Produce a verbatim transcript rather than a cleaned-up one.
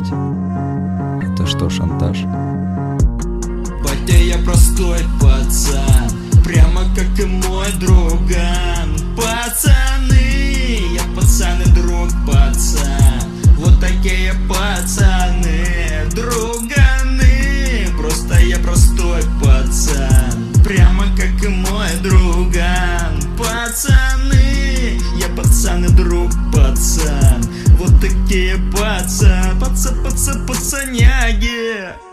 делать? Это что, шантаж? Батя, я простой пацан, прямо как и мой друган. Пацаны, я пацан и друг пацан. Вот такие пацаны, друганы. Просто я простой пацан, прямо как и мой друган. Пацаны, я пацан и друг пацан. Вот такие пацан, паца, паца, пацаняги.